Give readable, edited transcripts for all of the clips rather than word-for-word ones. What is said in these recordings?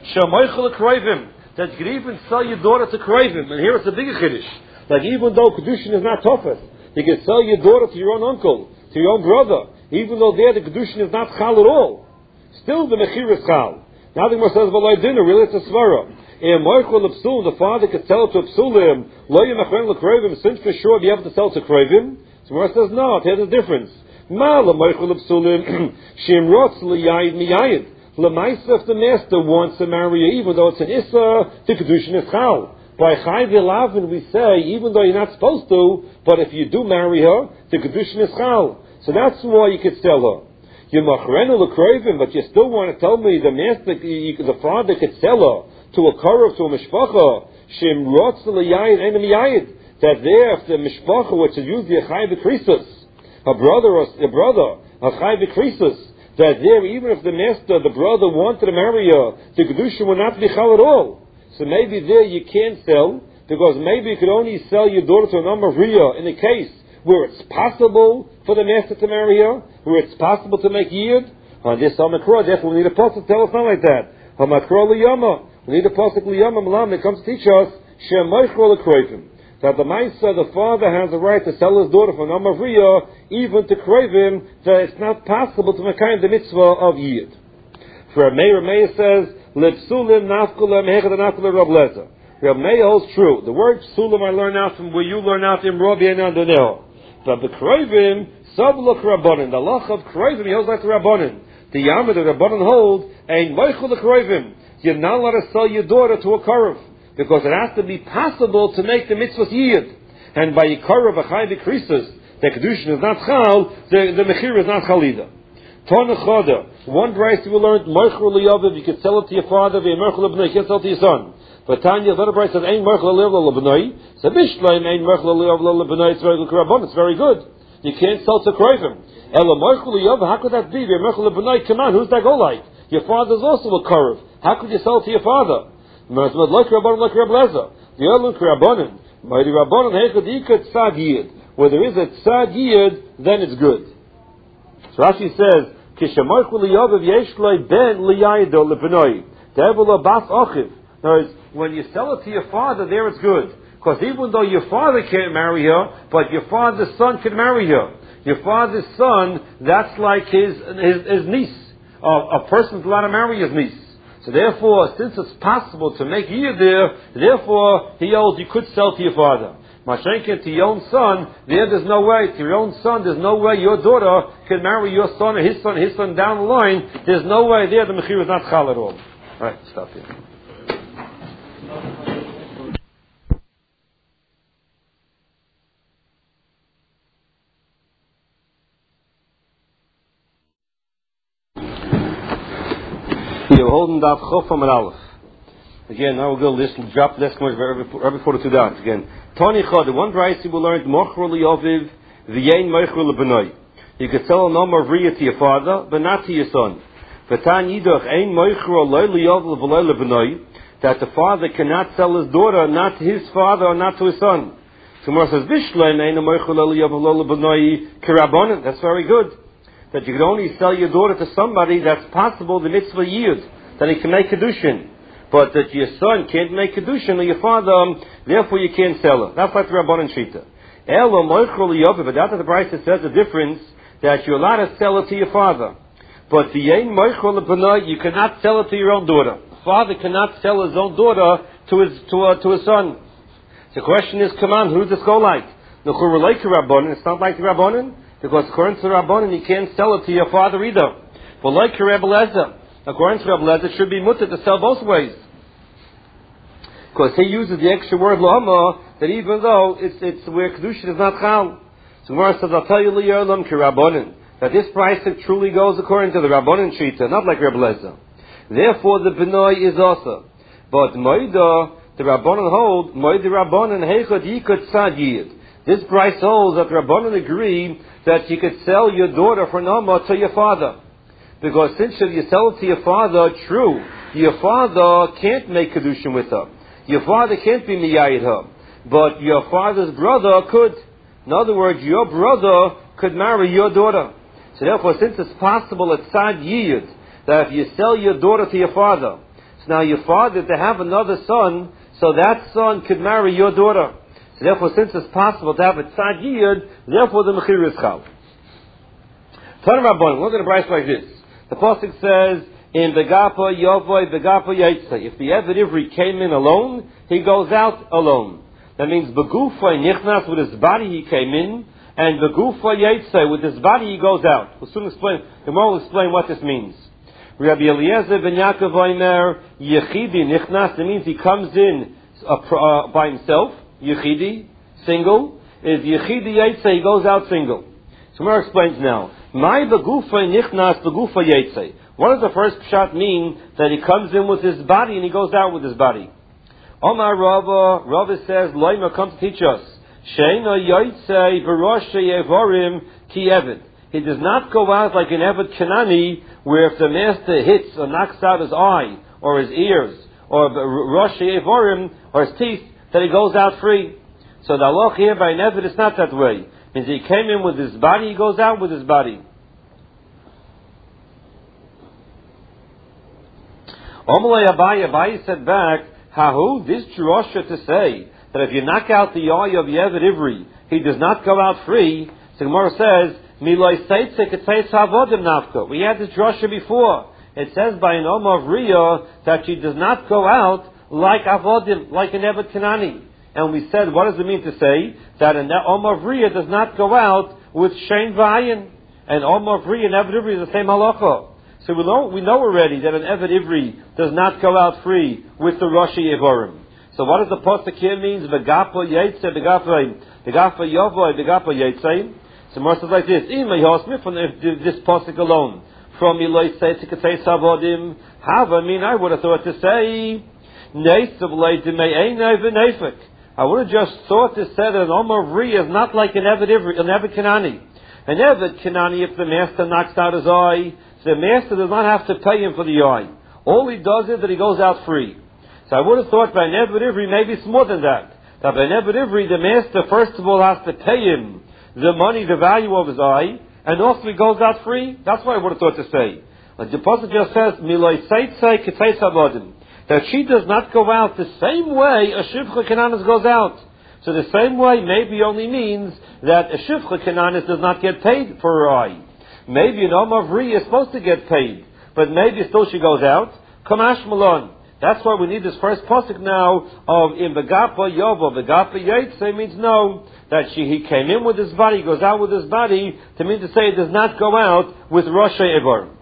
Shamoichel Kroivim, that you can even sell your daughter to Kroivim. And here it's a bigger Kiddush. Like even though Kedushin is not Tofet, you can sell your daughter to your own uncle, to your own brother, even though there the Kedushin is not Chal at all. Still the Mechir is Chal. Now the Gemara says, V'loi dinner, really it's a Svara. The father could sell it to Psulim, Lo Yemachren L'Kroivim, since for sure you have to sell to Kroivim. So Gemara says, no, here's the difference. Ma L'Moichel L'Psulim, Shimrotz L'Yayid Miyayid. L'Maisa, if the master wants to marry her, even though it's an Issa, the Kedushin is Chal. By Chai V'Lavin we say, even though you're not supposed to, but if you do marry her, the Kedushin is Chal. So that's why you could sell her. You Machrenu L'Kroivim, but you still want to tell me the master, the father could sell her to a Korov, to a Mishpacha, Shimrotz L'Yayid Ein Miyayid, that there, if the Mishpacha, which is usually a Chai V'Krisus, a brother, a Chai V'Krisus, that there, even if the master, the brother, wanted to marry her, the Kedusha would not be Chal at all. So maybe there you can't sell, because maybe you could only sell your daughter to an Amavriya in a case where it's possible for the master to marry her, where it's possible to make Yid. On this Hamakra, therefore we need a pasuk to tell us not like that. Hamakra Liyama. We need a pasuk Liyama Malam that comes to teach us, Shemaychro L'Kroivim. That the Maisa, the father has the right to sell his daughter from Amavriya, even to Kroivim, that it's not possible to make the mitzvah of Yid. For Meir says, Lepsulim nafkulam hechad nafkulam Rav Lezer. Rav Meir holds true. The word psulim I learn out from where you learn out in Rabbi Anandonel. But the Kroivim, Sabluk Rabbanin. The lach of Kroivim, he holds like the Rabbanin. The Yamid, the Rabbanin hold, Ein Moichel Kroivim. You're not allowed to sell your daughter to a Korov, because it has to be possible to make the mitzvah Yid. And by Korov Achai B'Krisus, the Kedushin is not Chal, the Mechir is not Chalida. Tana Chada, one price you will learn, Moichel Liyaviv, you can sell it to your father, V'Moichel L'Bnei, you can sell it to your son. But Tanya, the other price says, Ein Moichel L'Bnei, so Bishleim, Ein Moichel L'Bnei, it's very good Karabon, it's very good. You can't sell to Kroivim. Ela Moichel Liyaviv, how could that be? V'Moichel L'Bnei, come on, who's that go like? Your father's also a Korov. How could you sell it to your father? Like Rabbanon, like Reb Lezer. The other Rabbanon, Mighty Rabbanon, Hechad Tzad Yid. Where there is a Tzad Yid, then it's good. So Rashi says, Kishamoichu liyaviv yesh loy ben liyayido lebenoi. De'evelo bas ochiv. In other words, when you sell it to your father, there it's good. Because even though your father can't marry her, but your father's son can marry her. Your father's son, that's like his niece. A person's allowed to marry his niece. So therefore, since it's possible to make Yid there, therefore, he holds you could sell to your father. Mashenkin, to your own son, there's no way. To your own son, there's no way your daughter can marry your son or his son down the line. There's no way there. The Mechir is not Chal at all. Alright, stop here. You're holding that Chof from an Aleph. Again, now we'll go drop this much every 42 dots. Again, Tani Chod, the one price you will learn, Mochro Liyoviv, V'yein Mochro L'Benoi. You could sell a number of Riyah to your father, but not to your son. V'tan Yidoch, Ein Mochro Loi Liyoviv V'loi L'Benoi, that the father cannot sell his daughter, not to his father, or not to his son. So Gemara says, Vishleim Ein Mochro Loi Liyoviv V'loi L'Benoi, Kirabonin. That's very good. That you can only sell your daughter to somebody that's possible, the mitzvah Yid, that he can make Kedushin. But that your son can't make Kedushin, or your father, therefore you can't sell her. That's like the Rabbanan Shita. Elo Moichel Liyoviv, but that's the price that says the difference, that you're allowed to sell it to your father. But the Yein Moichel L'Benoi, you cannot sell it to your own daughter. Father cannot sell his own daughter to his son. The question is, come on, who does this go like? Nechur like the Rabbanan, it's not like the Rabbanan, because according to the Rabbanan, you can't sell it to your father either. But like Reb Lezer, according to Reb Lezer, it should be mutter to sell both ways. Because he uses the extra word Lama, that even though it's where Kedushin is not Chal. So Gemara says, I'll tell you Li'olam ki Rabbanan, that this price truly goes according to the Rabbanan Shita, not like Reb Lezer. Therefore the Benoi is also. But Moida, the Rabbanan hold, Moida Rabbanan Heichot Yikot Tzad Yid. This price holds that Rabbanan agree that you could sell your daughter for Nama to your father. Because since you sell it to your father, true, your father can't make Kedushin with her. Your father can't be Miyayid her. But your father's brother could. In other words, your brother could marry your daughter. So therefore, since it's possible at Tzad Yid, that if you sell your daughter to your father, So now your father, to have another son, so that son could marry your daughter. So therefore, since it's possible to have a tzad yiyud, therefore the mechir is chal. Tana Rabbanim, look at a price like this. The pasuk says, in Begapa Yovoy, Begapa Yaitse. If the Eved Ivri came in alone, he goes out alone. That means Begufa Nichnas, with his body he came in, and Begufa Yaitse, with his body he goes out. We'll soon explain, the more will explain what this means. Rabbi Eliezer ben Yaakov Omer, Yechidi Nichnas, that means he comes in by himself, Yechidi, single, is Yechidi Yaitse, he goes out single. So Gemara explains now. My begufa nichnas begufa yetze. What does the first pshat mean that he comes in with his body and he goes out with his body? Omar Rava says, Loima comes to teach us. Sheina yetze b'rosh yevorim ki eved. He does not go out like an eved Kanani, where if the master hits or knocks out his eye or his ears or rosh yevorim or his teeth, that he goes out free. So the halach here by an eved is not that way. Means he came in with his body, he goes out with his body. Omalei Abaye said back, Hahu, this drosha to say that if you knock out the eye of Yevid Ivri, he does not go out free. So Gemara says, Miloi Seitze Ketzeitz Havodim Nafka. We had this drosha before. It says by an Oma of Riyah that she does not go out like Avodim, like an Eved Kanani. And we said, what does it mean to say that an Oma of Riyah does not go out with Shein V'ayin? And Oma of Riyah and Eved Ivri is the same halacha. So we know already that an Eved Ivri does not go out free with the Roshi Evorim. So what does the pasuk here means? V'gapa Yetze, V'gapa Yovoy, V'gapa Yetze. So Moshe says like this, from this pasuk alone, from Eloi Seitz Ketzeitz Havodim, I would have thought to say, I would have just thought to say that an Oma of Riyah is not like an Eved Ivri, an Eved Kanani. An Eved Kanani, if the master knocks out his eye, the master does not have to pay him for the eye. All he does is that he goes out free. So I would have thought by an Eved Ivri, maybe it's more than that. That by an Eved Ivri, the master first of all has to pay him the money, the value of his eye, and also he goes out free. That's what I would have thought to say. Like the pasuk just says, Miloi Seitze Ketzeitz Havodim. That she does not go out the same way a Shivcha Kananis goes out. So the same way maybe only means that a Shivcha Kananis does not get paid for her eye. Maybe an Oma of Riyah is supposed to get paid, but maybe still she goes out. Kamash Malon. That's why we need this first pasuk now of in Begapa Yovo, Begapa Yetze means no, that he came in with his body, goes out with his body, to mean to say it does not go out with Rosh Evorim.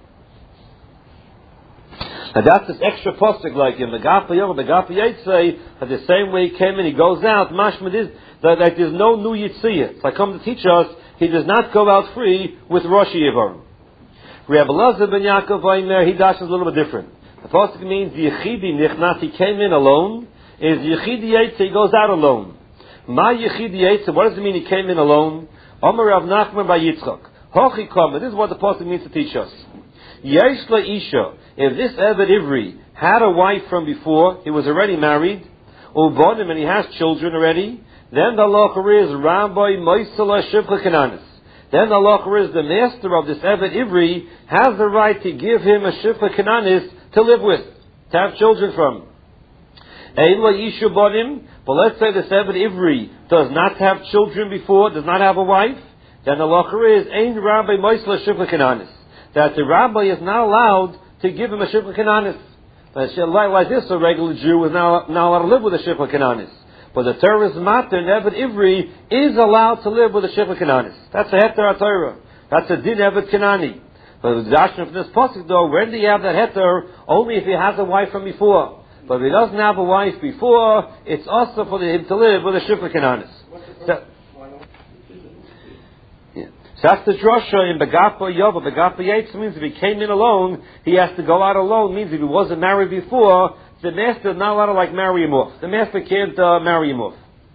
And that's this extra pasuk, like in Begapa Yovo, Begapa Yetze, that the same way he came in, he goes out. Mashmad is that there's no new Yitziyah. So I come to teach us, he does not go out free with Rosh Yevorim. Rabbi Elazar ben Yaakov Omer, he dashes a little bit different. The pasuk means Yechidi Nichnas, he came in alone. Is Yechidi Yetze, he goes out alone. Ma Yechidi Yetze, what does it mean he came in alone? Omer Rav Nachman by Yitzchak. Hochi Kama, this is what the pasuk means to teach us. Yesh Isha, if this Eved Ivri had a wife from before, he was already married, Ubonim, and he has children already, then the halacha is Rabbi Moisela Shivcha Kananis. Then the halacha is the master of this Eved Ivri has the right to give him a Shivcha Kananis to live with, to have children from. Eila Yishu Bonim, but let's say this Eved Ivri does not have children before, does not have a wife, then the halacha is Ein Rabbi Moisela Shivcha Kananis, that the rabbi is not allowed to give him a Shivcha Kananis. Like this, a regular Jew is not allowed to live with a Shivcha Kananis. But the Torah's matter, Eved Ivri, is allowed to live with a Shivcha Kananis. That's a Heter HaTorah. That's a Din Eved Kanani. But the Dashon from this pasuk, though, when do you have that Heter? Only if he has a wife from before. But if he doesn't have a wife before, it's also for him to live with a Shivcha Kananis. So that's the drasha in Begapa Yova. Begapa Yetze means if he came in alone, he has to go out alone. Means if he wasn't married before, the master is not allowed to marry him off. The master can't marry him off.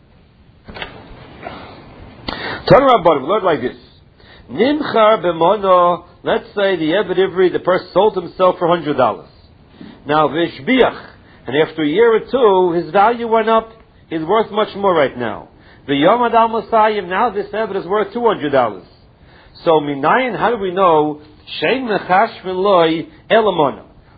Turn around, bottom. Learn like this. Nimchar b'mono. Let's say the Eved Ivri, the person sold himself for $100. Now v'shbiach, and after a year or two, his value went up. He's worth much more right now. V'yomad al Mosayim. Now this Eved is worth $200. So minayin, how do we know? Shein mechash v'loi elamona.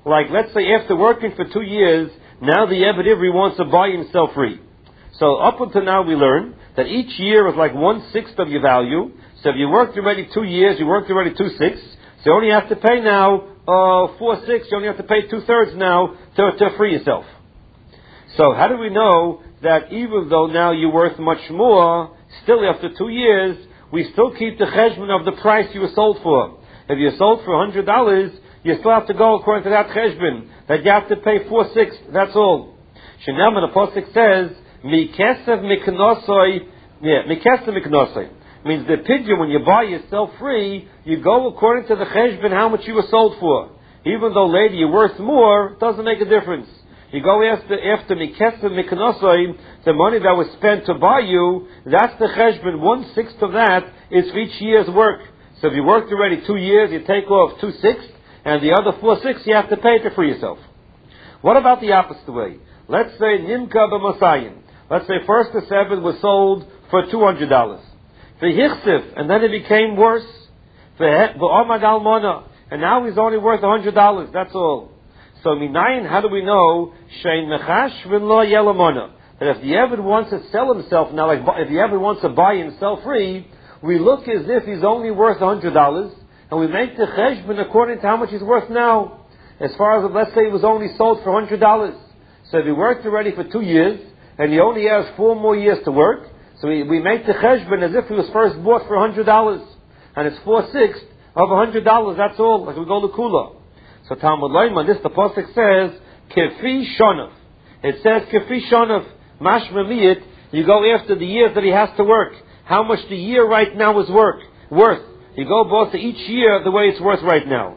Like, let's say after working for 2 years, now the Eved Ivri wants to buy himself free. So up until now we learn that each year is like 1/6 of your value. So if you worked already 2 years, you worked already 2/6. So you only have to pay now 4/6. You only have to pay 2/3 now to free yourself. So how do we know that even though now you're worth much more, still after 2 years, we still keep the cheshbon of the price you were sold for? If you sold for $100, you still have to go according to that cheshbon, that you have to pay 4/6. That's all. Shenam, the Pasuk says, Mikesev miknosoi, Mikesev miknosoi. Means the pidyon, when you buy yourself free, you go according to the cheshbon how much you were sold for. Even though later you're worth more, it doesn't make a difference. You go after Mikesev miknosoi, the money that was spent to buy you, that's the cheshbon. 1/6 of that is for each year's work. So if you worked already 2 years, you take off 2/6, and the other 4/6 you have to pay to free yourself. What about the opposite way? Let's say Nimka b'Masayim. Let's say first the 7 was sold for $200. For Hichsif, and then it became worse. For Omad Almona, and now he's only worth $100. That's all. So Minayin, how do we know Shein Mechash v'lo Yelamona? That if the Eved wants to sell himself now, like if the Eved wants to buy himself free, we look as if he's only worth $100, and we make the cheshbon according to how much he's worth now. As far as, let's say, he was only sold for $100. So if he worked already for 2 years, and he only has 4 more years to work, so we make the cheshbon as if he was first bought for $100. And it's 4/6 of $100, that's all, like we go to Kula. So Talmud Leiman, this the Pasuk says, Kefi Shonov. It says Kefi Shonov, Mashma Miyit, you go after the years that he has to work. How much the year right now is worth. You go both to each year the way it's worth right now.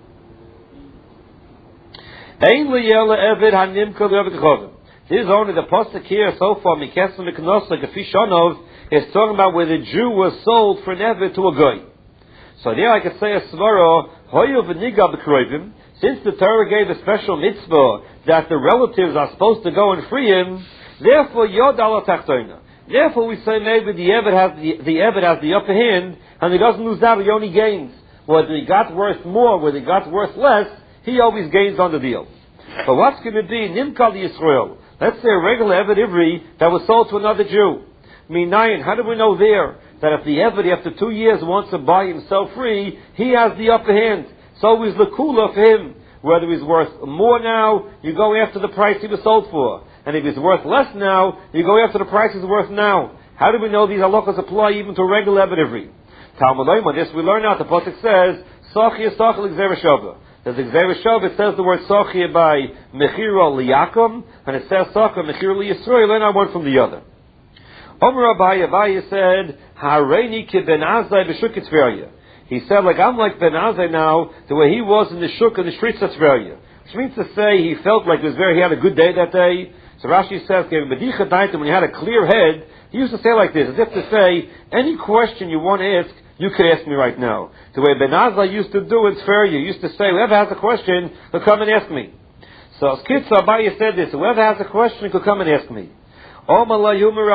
This is only the pasuk here so far. Mikesem Miknosa Gefishonov is talking about where the Jew was sold for an Eved to a Goy. So there I could say a svara Hoyu v'niga b'kroivim. Since the Torah gave a special mitzvah that the relatives are supposed to go and free him, therefore Yod ala tachtoina. Therefore we say maybe the Eved has the upper hand, and he doesn't lose out, he only gains. Whether he got worth more, whether he got worth less, he always gains on the deal. But what's going to be Nimkal Yisrael? Let's say a regular Eved Ivri that was sold to another Jew. Minayin, how do we know there that if the Eved after 2 years wants to buy himself free, he has the upper hand? So is the kula for him. Whether he's worth more now, you go after the price he was sold for. And if he's worth less now, you go after the price he's worth now. How do we know these halachas apply even to a regular Eved Ivri? Talmud Leiman, this we learn out. The pasuk says, Sochia Sochel Gzeira Shava. There's Gzeira Shava, it says the word Sochia by Mechira Liyakum, and it says Sochia Mechira Liyisrael, learn out one from the other. Omer Abaye said, Hareini ki Ben Azai b'shuk Tzveria. He said, like, I'm like Ben Azai now, the way he was in the shuk in the streets of Tzveria. Which means to say, he felt like he had a good day that day. So Rashi says, when he had a clear head, he used to say like this, as if to say, any question you want to ask, you could ask me right now. The way Ben Azai used to do in Tzveria, he used to say, whoever has a question, could come and ask me. So Skitz Abaye said this, whoever has a question could come and ask me. So one of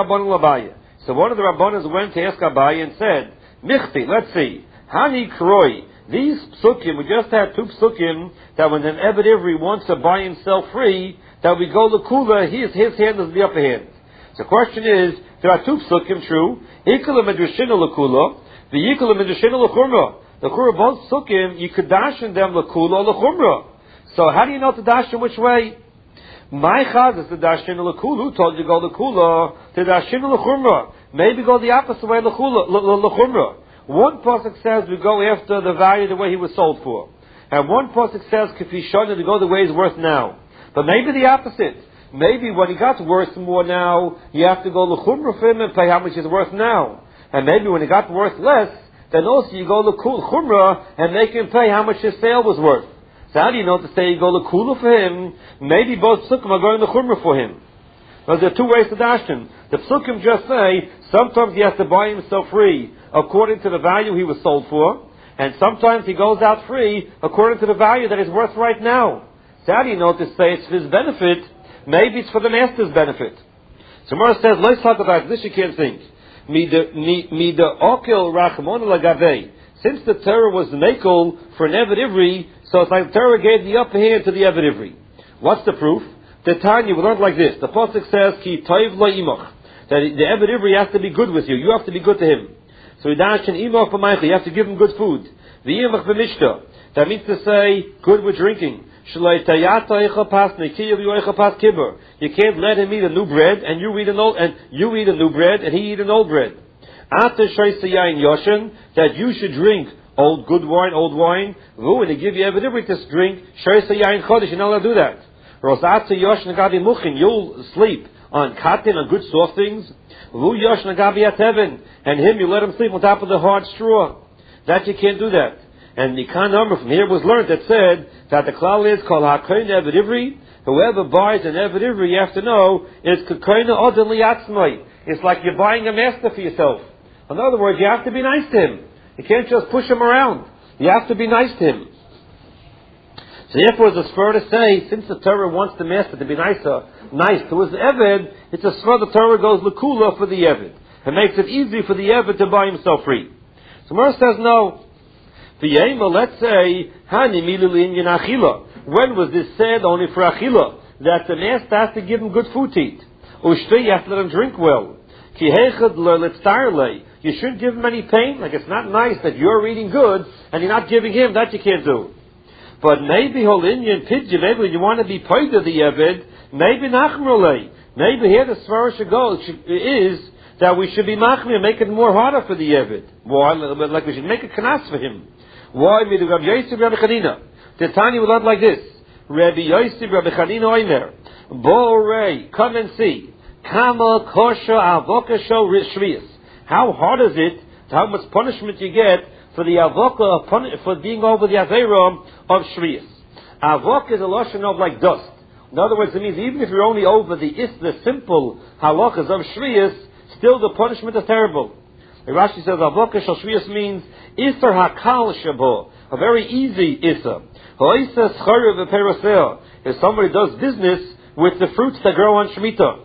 the Rabbanas went to ask Abaye and said, Michti, let's see, Hani Kroi, these psukim, we just had 2 psukim, that when an Eved Ivri wants to buy himself free, that we go to Kula, his hand is the upper hand. So the question is, there are 2 psukim, true, Ikala Medrashina L'Kula, the Ikala Medrashina L'Chumra. The Chumra, both psukim, you could dash in them L'Kula or L'Chumra. So how do you know to dash in which way? My chaz is the dashin l'kulu. Told you to go l'kula to dashin l'chumra. Maybe go the opposite way l'chumra. One pasuk says we go after the value the way he was sold for, and one pasuk says kifishon to go the way he's worth now. But maybe the opposite. Maybe when he got worth more now, you have to go l'chumra for him and pay how much he's worth now. And maybe when he got worth less, then also you go l'chumra and make him pay how much his sale was worth. So how do you know to say you go l'kula for him? Maybe both psukim are going to chumrah for him. Well, there are 2 ways to dash him. The psukim just say sometimes he has to buy himself free according to the value he was sold for, and sometimes he goes out free according to the value that is worth right now. So how do you know to say it's for his benefit? Maybe it's for the master's benefit. So Mara says, let's talk about this. You can't think. Mida okil rachmon lagavei. Since the Torah was the mekel for an Eved Ivri, so So it's like the Torah gave the upper hand to the Eved Ivri. What's the proof? The Tanya, we learned like this. The Pasuk says, Ki toiv lo imach. That the Eved Ivri has to be good with you. You have to be good to him. So you have to give him good food. That means to say, good with drinking. You can't let him eat a new bread, and you eat a new bread, and he eat an old bread. That you should drink good wine, old wine. And they give you Eved Ivri to drink. You're not allowed to do that. You'll sleep on cotton, on good soft things. And him, you let him sleep on top of the hard straw. That you can't do that. And the kind number from here was learned that said that the klal is called hakoyin Eved Ivri. Whoever buys an Eved Ivri, you have to know, is kakoyin odin liyatzmai. It's like you're buying a master for yourself. In other words, you have to be nice to him. You can't just push him around. You have to be nice to him. So therefore, it's a spur to say, since the Torah wants the master to be nice to his Eved, it's a spur the Torah goes l'kula for the Eved. It makes it easy for the Eved to buy himself free. So Mer says no. Let's say, when was this said only for Achila? That the master has to give him good food to eat. You have to let him drink well. You shouldn't give him any pain. Like it's not nice that you're eating good and you're not giving him. That you can't do. But maybe maybe you want to be paid to the Eved. Maybe nachmrulei. Maybe here the svara should go is that we should be machmir and make it more harder for the Eved. Why? Like we should make a kanas for him. Why? Rabbi Yosef, Rabbi Chanina. The Tanya will learn like this. Rabbi Yosef, Rabbi Chanina Omer. Borei, come and see. Kama kosher avoka shel shvius. How hard is it? How much punishment you get for the avoka for being over the aveira of shvius? Avoka is a lotion of like dust. In other words, it means even if you're only over the simple halachas of shvius, still the punishment is terrible. Rashi says avoka shel shvius means isser hakal shabo, a very easy isser. If somebody does business with the fruits that grow on Shemitah,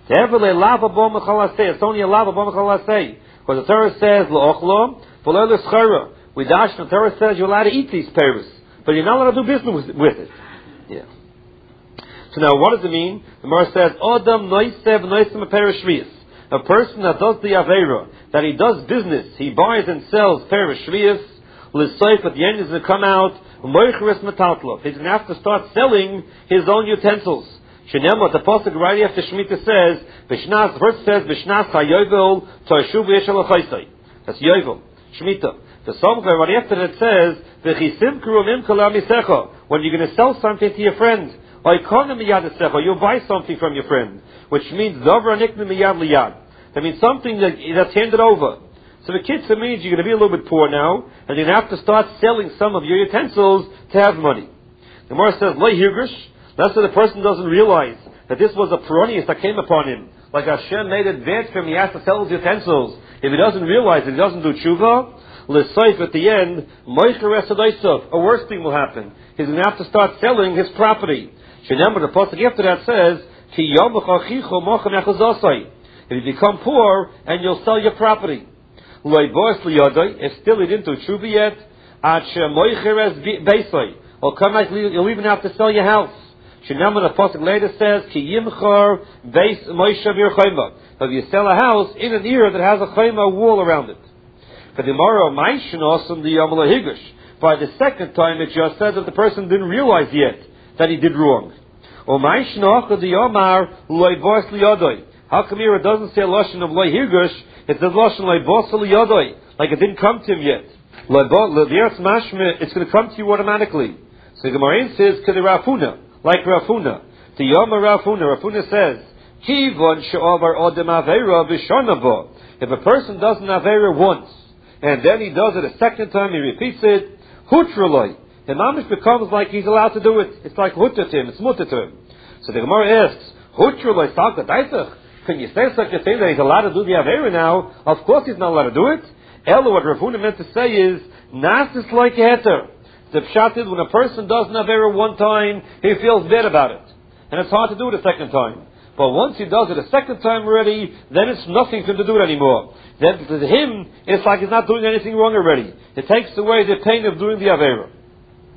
it's only a lava b'machalasei. Because the Torah says l'ochlo, v'lo l'schara. We dash the Torah says you're allowed to eat these pears, but you're not allowed to do business with it. Yeah. So now, what does it mean? The Gemara says Adam noisev noisem peres shvius. A person that does the aveira, that he does business, he buys and sells peres shvius. L'soif at the end is going to come out moicheres metatlov. He's going to have to start selling his own utensils. Shenema, the pasuk right after Shemitah says, Bishnas, the verse says, Bishnas hayovel toishu v'yeshel achaisai. That's yovel, Shemitah. The psalm right after that says, V'chisim kurumim kol misecha. When you're going to sell something to your friend, oikonim miyad esecha, you'll buy something from your friend, which means davar nikne miyad liyad. That means something that's handed over. So the kitzah means you're going to be a little bit poor now, and you're going to have to start selling some of your utensils to have money. The Gemara says, Lei hirgush. That's why the person doesn't realize that this was a peronius that came upon him. Like Hashem made it bad for him, he has to sell his utensils. If he doesn't realize it, he doesn't do tshuva, l'soif at the end, a worse thing will happen. He's going to have to start selling his property. Remember, the pasuk after that says, if you become poor, and you'll sell your property. If still he didn't do tshuva yet, he'll come back, you'll even have to sell your house. Shinamah, the pasuk later says, Ki yimchar beis moishav yer chayma. If you sell a house in an era that has a chayma wall around it. For the Mara Maishin Osam the Yamala Higish. By the second time, it just says that the person didn't realize yet that he did wrong. Or Maishin Ochad the Yamar loy bos liyadoi. How come here it doesn't say lashon of loy higish? It says lashon loy bos liyadoi, like it didn't come to him yet. It's going to come to you automatically. So the Gemara says, K'de Rafuna. Like Rafuna. The Yom Rafuna. Rafuna says, Kivon she'ovar odem aveira v'shonavo. If a person does an aveira once, and then he does it a second time, he repeats it, hutraloi. The mamish becomes like he's allowed to do it. It's like hutter to him, it's mutter to him. So the Gemara asks, hutraloi salka daitach? Can you say such a thing that he's allowed to do the aveira now? Of course he's not allowed to do it. Elo, what Rafuna meant to say is, Nasis like heter. The pshat is when a person does an avera one time, he feels bad about it. And it's hard to do it a second time. But once he does it a second time already, then it's nothing for him to do it anymore. Then to him, it's like he's not doing anything wrong already. It takes away the pain of doing the avera.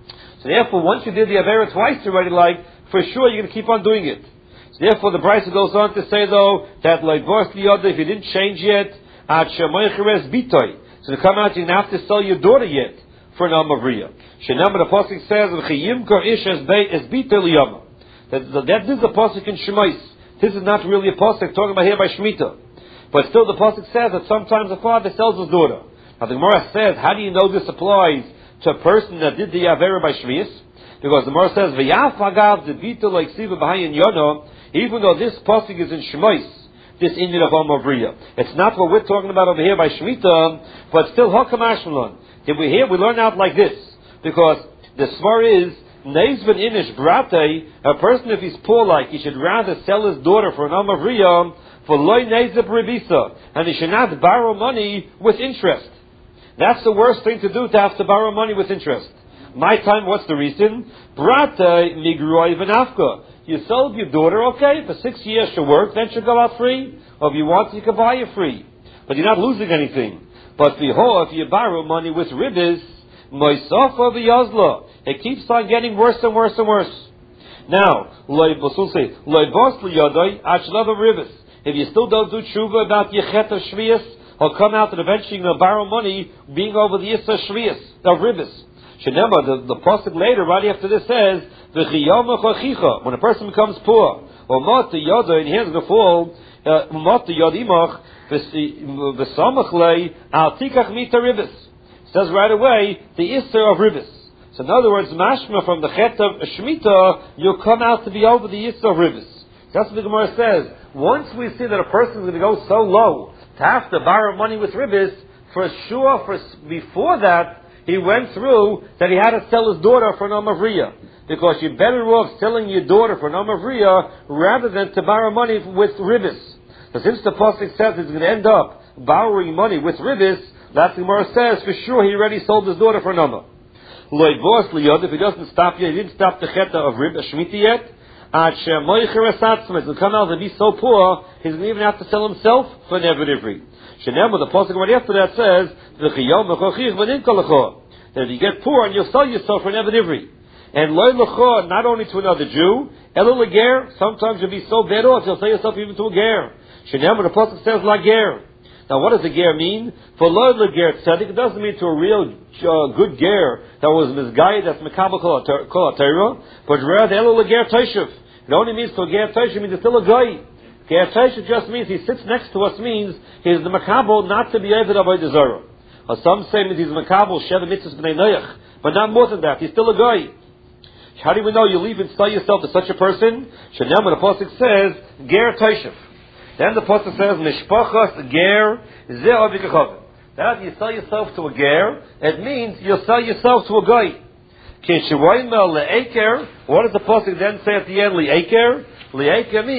So therefore, once you did the Avera twice already, like, for sure you're going to keep on doing it. So therefore, the Brisa goes on to say, though, that like if you didn't change yet, at Shemoicheres Bitoy. So to come out, you didn't have to sell your daughter yet for an Amavriya. Shenam, the Pasuk says, V'chiyimkor ish es Bitoy liyama. That is the Pasuk in Shemais. This is not really a Pasuk talking about here by Shemitah. But still the Pasuk says that sometimes a father sells his daughter. Now the Gemara says, how do you know this applies to a person that did the Avera by Shvius? Because the Gemara says, V'yaf hagav de Bitoy like Siva b'hayin yono, even though this Pasuk is in Shemais, this Indian of Amavriya. It's not what we're talking about over here by Shemitah, but still Hakam Ashmalon. We learn out like this, because the Svar is, Neiz ben Inish Brate, a person if he's poor like, he should rather sell his daughter for an Amavriya, for Loi Neizib Ribisa, and he should not borrow money with interest. That's the worst thing to do, to have to borrow money with interest. My time, what's the reason? Brate Migroi Venafka. You sold your daughter, okay, for 6 years she'll work, then she'll go out free. Or if you want, you can buy her free. But you're not losing anything. But if you borrow money with ribis, Moisofa v'yazla, it keeps on getting worse and worse and worse. Now, if you still don't do tshuva about Yechet of Shvius, he'll come out and eventually you're going to borrow money being over the Yissa Shvius, of ribis. Shenema, the pasuk later, right after this says, when a person becomes poor, or Mata Yoda, and here's the fall, Mata Yodimach, V'samachlei, Al Tikach Mita Ribis. Says right away, the Isser of Ribis. So in other words, Mashma from the Chet of Shemitah, you'll come out to be over the Isser of Ribis. That's what the Gemara says. Once we see that a person is going to go so low, to have to borrow money with Ribis, for sure, before that, he went through that he had to sell his daughter for an Amavriya. Because you're better off selling your daughter for an Amavriya rather than to borrow money with Ribis. So since the Pasuk says it's going to end up borrowing money with Ribis, that's the Gemara says, for sure he already sold his daughter for an Amma. If he doesn't stop yet, he didn't stop the Cheta of Shemitah yet, he'll come out and be so poor, he's going to even have to sell himself for an Eved Ivri. Shenema, the Pasuk right after that says, that if you get poor and you'll sell yourself for an Eved Ivri. And loy lecha, not only to another Jew, elo leger, sometimes you'll be so bad off, you'll sell yourself even to a ger. Shenema, the Pasuk says lager. Now what does a ger mean? For loy leger tzedek, it doesn't mean to a real good ger that was misguided, that's mekabel kol ha-Torah, but rather elo leger teishuv. It only means to a ger teishuv means it's still a guy. Ger teishuv just means he sits next to us, means he's the mekabel not to be able to avoid the zara. Or some say means he's mekabel sheva mitzvahs b'nei noyach, but not more than that, he's still a guy. How do we know you leave and sell yourself to such a person? Shenam, when the Pasuk says, Ger Taishev. Then the Pasuk says, Mishpachas Ger Ze Avikachov. That you sell yourself to a Ger, it means you'll sell yourself to a guy. What does the Pasuk then say at the end? Li'eker? Li'eker means